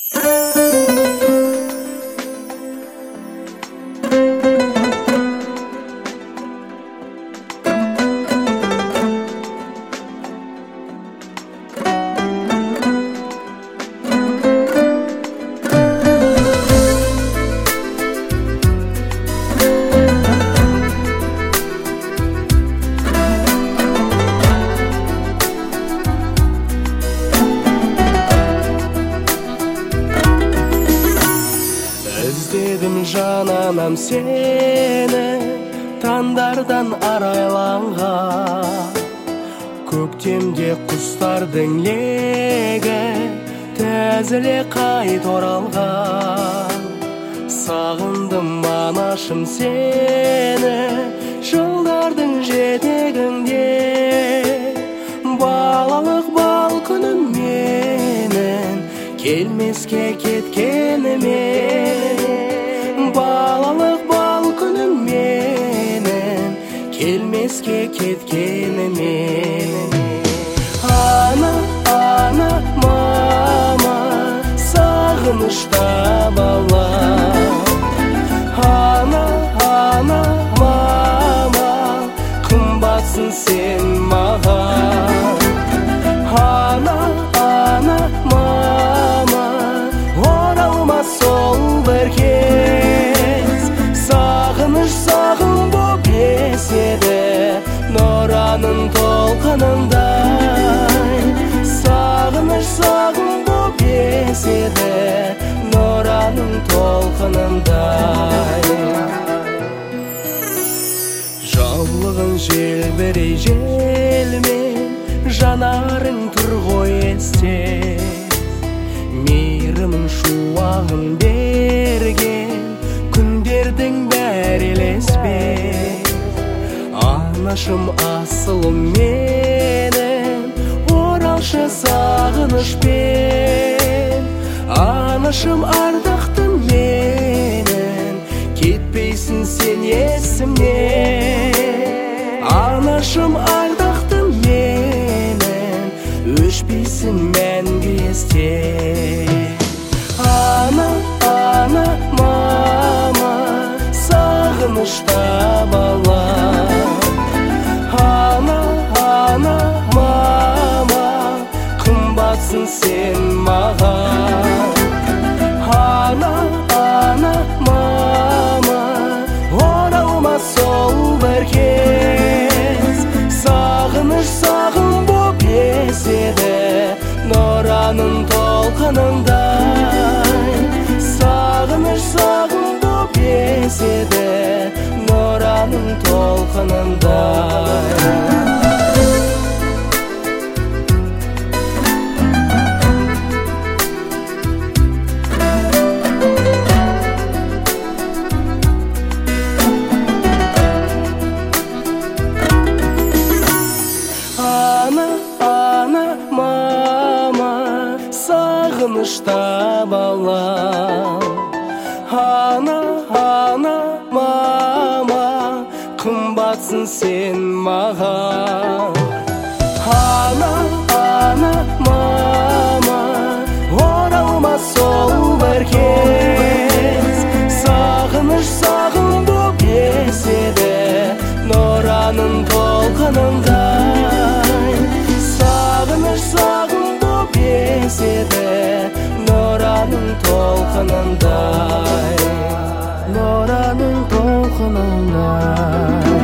Özledim cananam seni tandardan arайланған көктемде құстардың легі тәзіле қайт оралған сағындым анашым сені жылдардың жетегінде балалық бал күнім менің келмеске кеткеніме балалық бал күнім менің келмеске кеткеніме ана ана мама сағынышта бала ана ана мама қымбатсың сен маған ана ана мама оралмас сол бір кез сағыныш сағым боп еседі нұраның толқынындай сағыныш сағым боп еседі нұраның толқынындай жаулығың желбірей желмен жанарың тұр ғой есте мейірімін шуағын берген күндердің бәрі елеспе анашым асылым менің оралшы сағынышпен анашым ардақтым менің кетпейсің сен есімнен анашым ардақтым менің өшпейсің мәңгі есте ана ана мама сағынышта бала ана ана мама қымбатсың сен маған ана ана мама оралмас сол бір кез сағыныш сағым боп еседі нұраның толқынындай сағыныш сағым боп еседі нұраның толқынындай сағынышта бала ана ана мама қымбатсың сен маған ана ана мама оралмас сол бір кез сағыныш сағым боп еседі нұраның толқынындай сағыныш сағым боп еседі нұраның толқынындай нұраның толқынындай